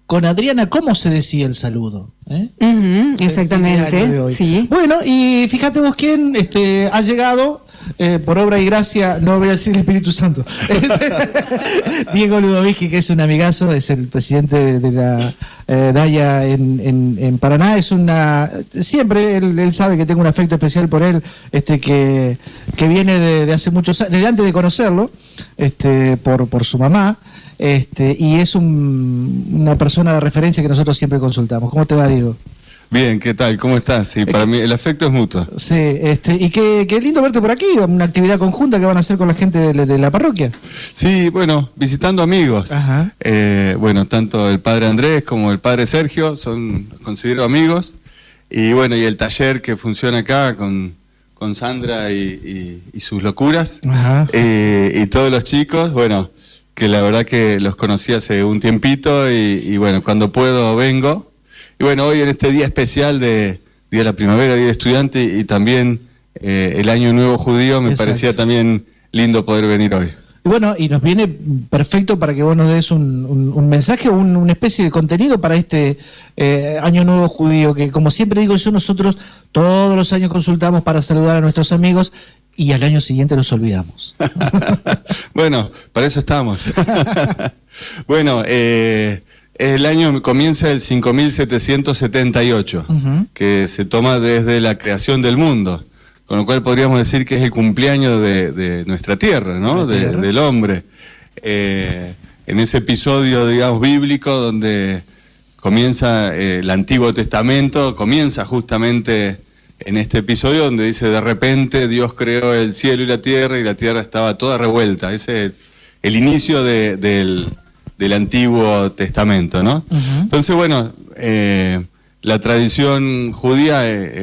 con Adriana cómo se decía el saludo. Exactamente, sí. Bueno, y fíjate vos quién ha llegado, por obra y gracia, no voy a decir el Espíritu Santo. Diego Ludovici, que es un amigazo, es el presidente de la DAIA en Paraná. Siempre él sabe que tengo un afecto especial por él, que viene de hace muchos años, desde antes de conocerlo, por su mamá. Y es una persona de referencia que nosotros siempre consultamos. ¿Cómo te va, Diego? Bien, ¿qué tal? ¿Cómo estás? Sí, para mí el afecto es mutuo. Sí, y qué lindo verte por aquí, una actividad conjunta que van a hacer con la gente de la parroquia. Sí, bueno, visitando amigos. Ajá. Bueno, tanto el padre Andrés como el padre Sergio considero amigos. Y bueno, y el taller que funciona acá con Sandra y sus locuras. Ajá. Y todos los chicos, bueno, que la verdad que los conocí hace un tiempito y bueno, cuando puedo vengo. Y bueno, hoy en este día especial de Día de la Primavera, Día del Estudiante y también el Año Nuevo Judío, me parecía también lindo poder venir hoy. Bueno, y nos viene perfecto para que vos nos des un mensaje o una especie de contenido para este Año Nuevo Judío, que como siempre digo yo, nosotros todos los años consultamos para saludar a nuestros amigos y al año siguiente los olvidamos. Bueno, para eso estamos. Bueno, el año comienza el 5778, que se toma desde la creación del mundo, con lo cual podríamos decir que es el cumpleaños de nuestra tierra, ¿no? Del hombre. En ese episodio, digamos, bíblico, donde comienza el Antiguo Testamento, comienza justamente en este episodio donde dice, de repente Dios creó el cielo y la tierra estaba toda revuelta. Ese es el inicio del Antiguo Testamento, ¿no? Entonces, bueno, la tradición judía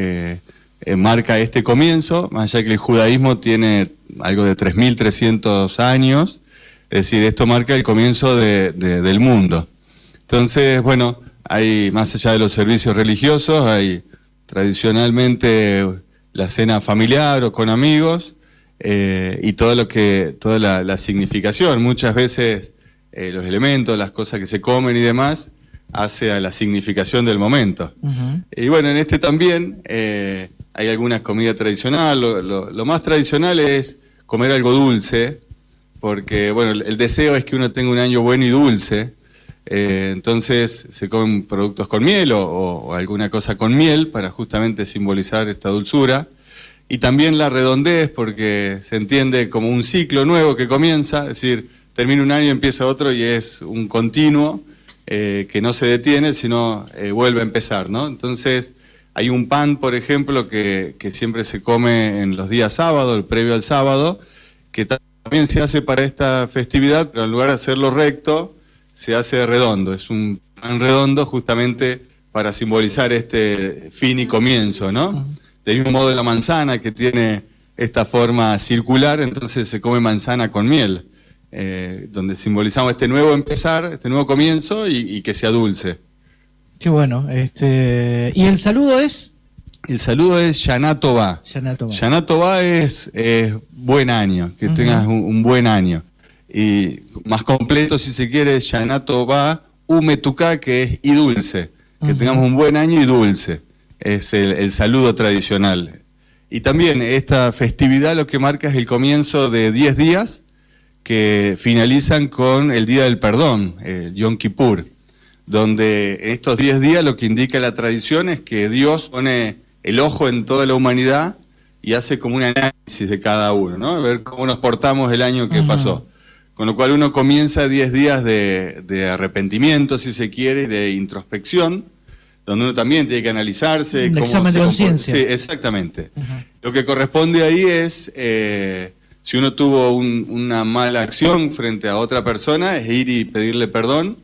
marca este comienzo, más allá que el judaísmo tiene algo de 3.300 años, es decir, esto marca el comienzo del mundo. Entonces, bueno, hay, más allá de los servicios religiosos, hay tradicionalmente la cena familiar o con amigos, y toda la significación. Muchas veces los elementos, las cosas que se comen y demás, hace a la significación del momento. Y bueno, en este también hay alguna comida tradicional. Lo más tradicional es comer algo dulce, porque bueno, el deseo es que uno tenga un año bueno y dulce. Entonces se comen productos con miel o alguna cosa con miel para justamente simbolizar esta dulzura. Y también la redondez, porque se entiende como un ciclo nuevo que comienza, es decir, termina un año y empieza otro y es un continuo que no se detiene, sino vuelve a empezar, ¿no? Entonces hay un pan, por ejemplo, que siempre se come en los días sábados, el previo al sábado, que también se hace para esta festividad, pero en lugar de hacerlo recto, se hace redondo. Es un pan redondo justamente para simbolizar este fin y comienzo, ¿no? Del mismo modo la manzana, que tiene esta forma circular, entonces se come manzana con miel, donde simbolizamos este nuevo empezar, este nuevo comienzo y que sea dulce. Qué bueno. ¿Y el saludo es? El saludo es Shana Tová. Shana Tová es buen año, que tengas un buen año. Y más completo, si se quiere, Shana Tová Umetuká, que es y dulce. Que tengamos un buen año y dulce. Es el saludo tradicional. Y también esta festividad lo que marca es el comienzo de 10 días que finalizan con el Día del Perdón, el Yom Kippur, donde estos 10 días lo que indica la tradición es que Dios pone el ojo en toda la humanidad y hace como un análisis de cada uno, ¿no? A ver cómo nos portamos el año que pasó. Con lo cual uno comienza 10 días de arrepentimiento, si se quiere, de introspección, donde uno también tiene que analizarse. Un examen de conciencia. Sí, exactamente. Lo que corresponde ahí es, si uno tuvo una mala acción frente a otra persona, es ir y pedirle perdón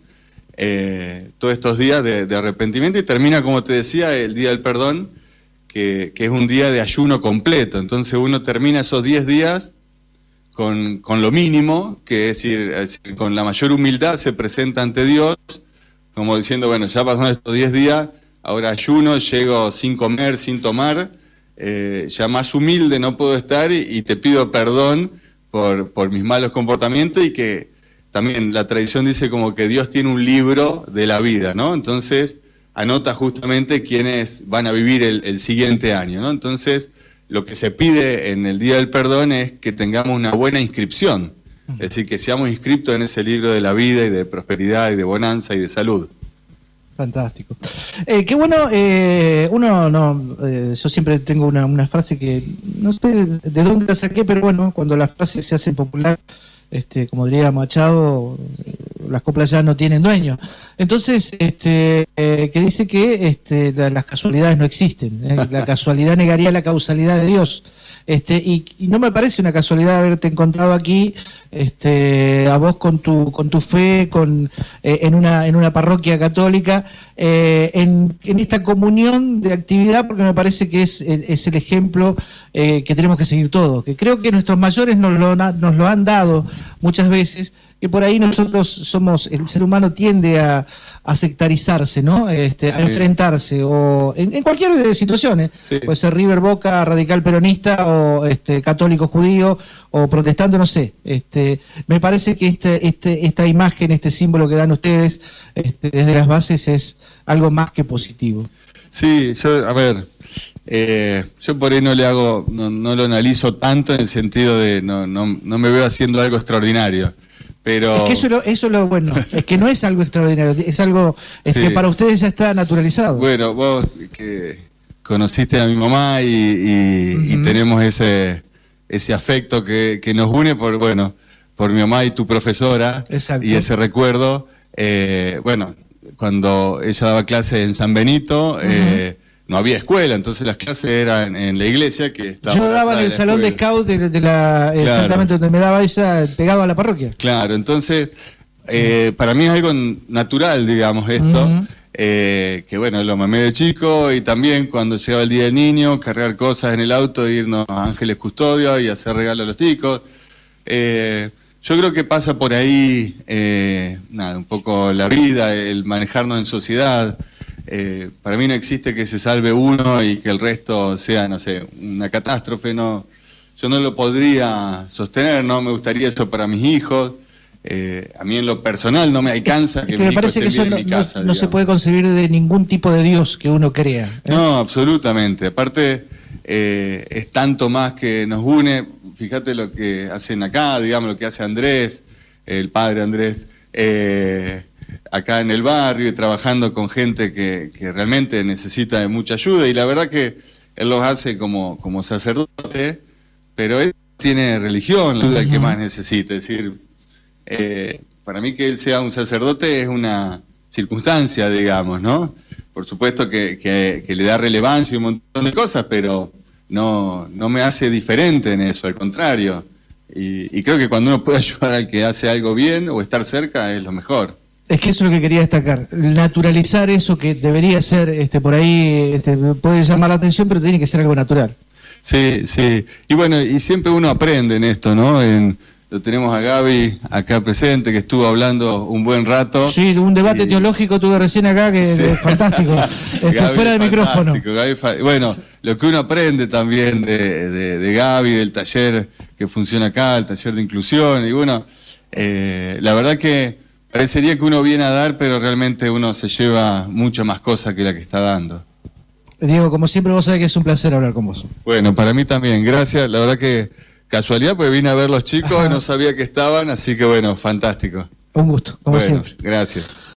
todos estos días de arrepentimiento, y termina, como te decía, el Día del Perdón, que es un día de ayuno completo. Entonces uno termina esos 10 días con lo mínimo, que es decir, con la mayor humildad se presenta ante Dios, como diciendo, bueno, ya pasaron estos 10 días, ahora ayuno, llego sin comer, sin tomar, ya más humilde no puedo estar y te pido perdón por mis malos comportamientos, y que también la tradición dice como que Dios tiene un libro de la vida, ¿no? Entonces anota justamente quiénes van a vivir el siguiente año, ¿no? Entonces lo que se pide en el Día del Perdón es que tengamos una buena inscripción, es decir, que seamos inscriptos en ese libro de la vida y de prosperidad y de bonanza y de salud. Fantástico. Qué bueno, yo siempre tengo una frase que no sé de dónde la saqué, pero bueno, cuando las frases se hacen popular, como diría Machado, las coplas ya no tienen dueño. Entonces, que dice que las casualidades no existen. La casualidad negaría la causalidad de Dios. Y no me parece una casualidad haberte encontrado aquí, a vos con tu fe, en una parroquia católica, en esta comunión de actividad, porque me parece que es el ejemplo que tenemos que seguir todos, que creo que nuestros mayores nos lo han dado muchas veces, que por ahí nosotros el ser humano tiende a sectarizarse, ¿no? A enfrentarse, o en cualquier situación, Sí. puede ser River, Boca, radical peronista, o católico judío, o protestante, no sé. Me parece que esta imagen, este símbolo que dan ustedes desde las bases es algo más que positivo. Sí, yo por ahí no lo analizo tanto en el sentido de no me veo haciendo algo extraordinario. Pero Es que eso es lo bueno, es que no es algo extraordinario, es algo Sí. para ustedes ya está naturalizado. bueno, vos que conociste a mi mamá y tenemos ese afecto que nos une por mi mamá y tu profesora. Exacto. Y ese recuerdo, cuando ella daba clases en San Benito, no había escuela, entonces las clases eran en la iglesia que estaba. Yo daba en el salón de scout exactamente donde me daba ella, pegado a la parroquia. Claro, entonces para mí es algo natural, digamos, esto, que lo mamé de chico, y también cuando llegaba el Día del Niño, cargar cosas en el auto, irnos a Ángeles Custodio y hacer regalos a los chicos. Yo creo que pasa por ahí, un poco la vida, el manejarnos en sociedad. Para mí no existe que se salve uno y que el resto sea, no sé, una catástrofe. No, yo no lo podría sostener, no me gustaría eso para mis hijos. A mí en lo personal no me alcanza que mis me hijos parece que estén eso bien en mi casa. no se puede concebir de ningún tipo de Dios que uno crea. No, absolutamente. Aparte, es tanto más que nos une. Fíjate lo que hacen acá, digamos, lo que hace Andrés, el padre Andrés, acá en el barrio, y trabajando con gente que realmente necesita de mucha ayuda. Y la verdad que él los hace como sacerdote, pero él tiene religión, la ayuda que más necesita. Es decir, para mí que él sea un sacerdote es una circunstancia, digamos, ¿no? Por supuesto que le da relevancia y un montón de cosas, pero no me hace diferente en eso, al contrario. Y creo que cuando uno puede ayudar al que hace algo bien o estar cerca es lo mejor. Es que eso es lo que quería destacar, naturalizar eso que debería ser, por ahí puede llamar la atención, pero tiene que ser algo natural. Sí, sí. Y bueno, y siempre uno aprende en esto, ¿no? Lo tenemos a Gaby acá presente, que estuvo hablando un buen rato. Sí, un debate teológico tuve recién acá que Sí. es fantástico, fuera de micrófono. Bueno, lo que uno aprende también de Gaby, del taller que funciona acá, el taller de inclusión, y bueno, la verdad que parecería que uno viene a dar, pero realmente uno se lleva mucho más cosas que la que está dando. Diego, como siempre, vos sabés que es un placer hablar con vos. Bueno, para mí también, gracias. La verdad que casualidad, porque vine a ver los chicos y no sabía que estaban, así que bueno, fantástico. Un gusto, como siempre. Gracias.